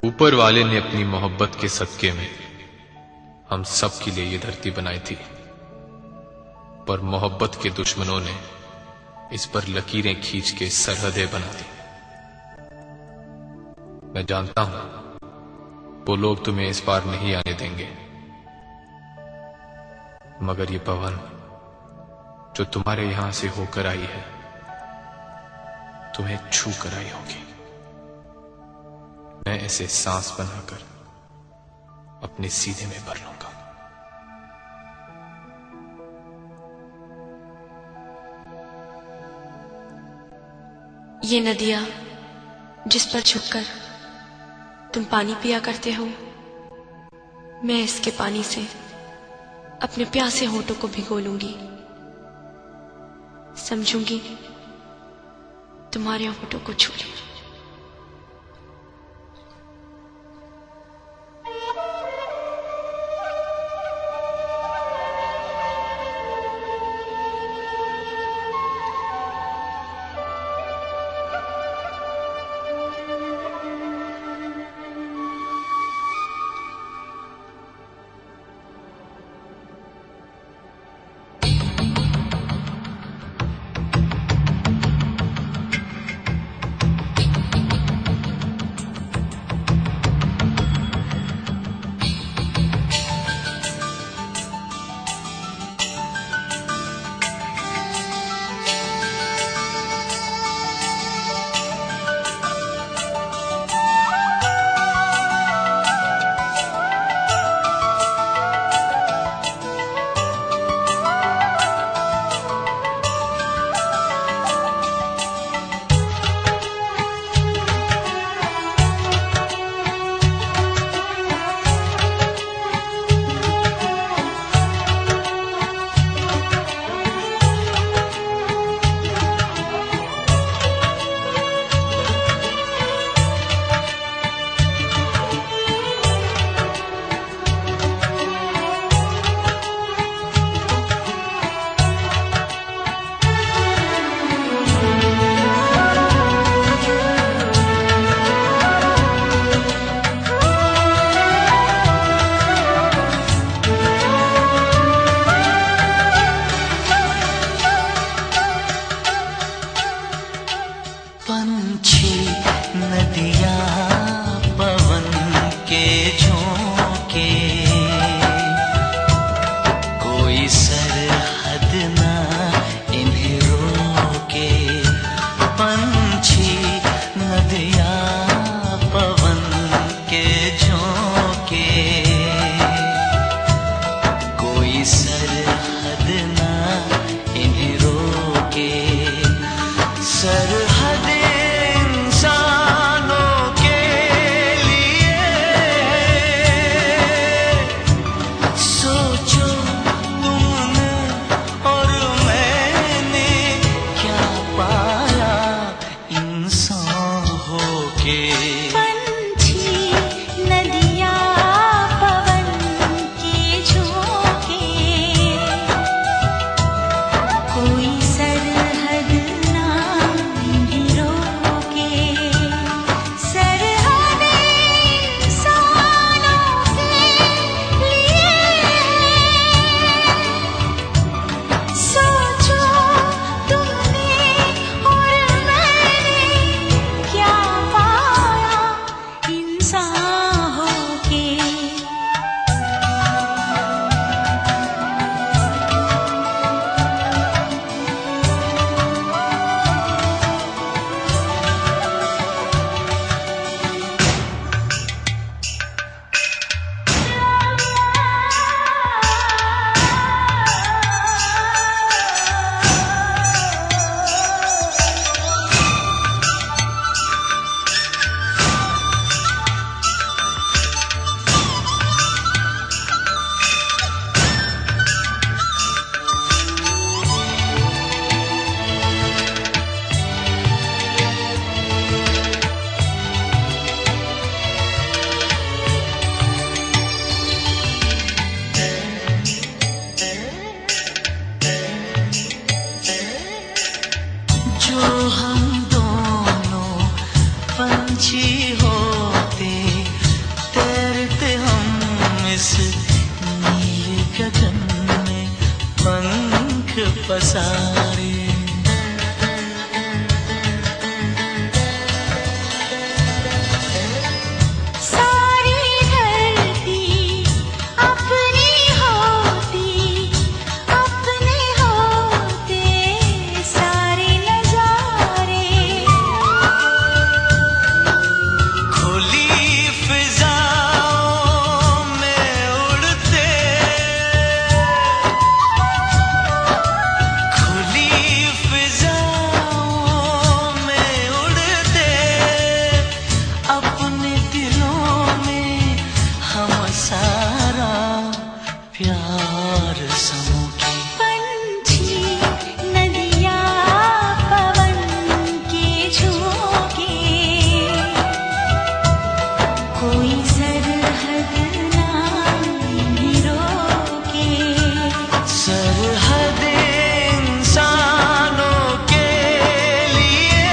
ऊपर वाले ने अपनी मोहब्बत के सदके में हम सब के लिए ये धरती बनाई थी, पर मोहब्बत के दुश्मनों ने इस पर लकीरें खींच के सरहदें बना दी। मैं जानता हूं वो लोग तुम्हें इस पार नहीं आने देंगे, मगर ये पवन जो तुम्हारे यहां से होकर आई है तुम्हें छू कर आई होगी। मैं इसे सांस बनाकर अपने सीने में भर लूंगा। ये नदियां जिस पर झुककर तुम पानी पिया करते हो, मैं इसके पानी से अपने प्यासे होठों को भिगो लूंगी। समझूंगी तुम्हारे होठों को छू लिया। पंछी होते पसारे। प्यार समूह की पंछी नदिया पवन के झोंके, कोई सरहद ना इन्हें रोके। सरहद इंसानों के लिए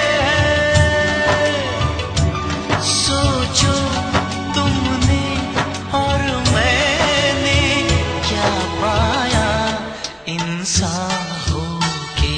सोचो तुमने और मैंने क्या पाया इंसान होके।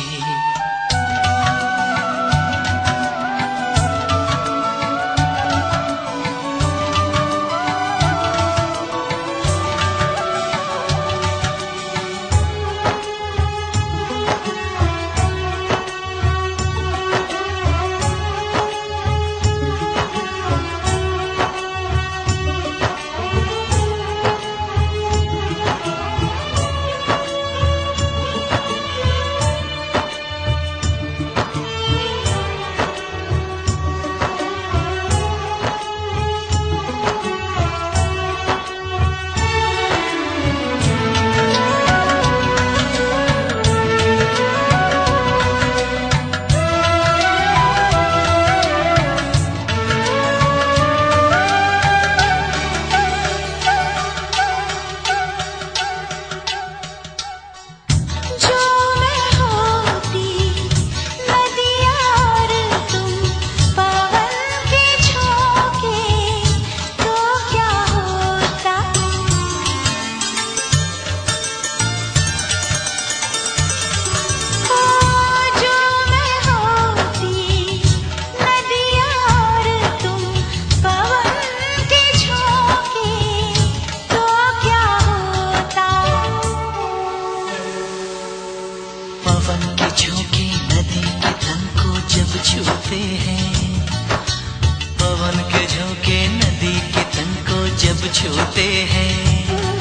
पवन के झोंके नदी के तन को जब छूते हैं, पवन के झोंके नदी के तन को जब छूते हैं,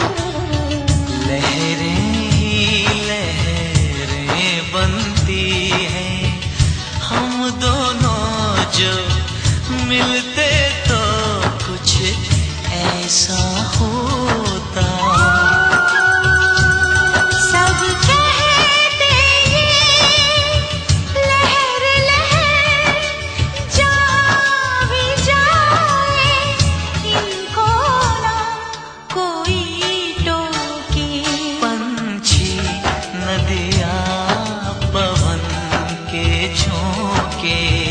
लहरें ही लहरें बनती हैं। हम दोनों जो मिलते तो कुछ ऐसा होता। नदिया पवन के झोंके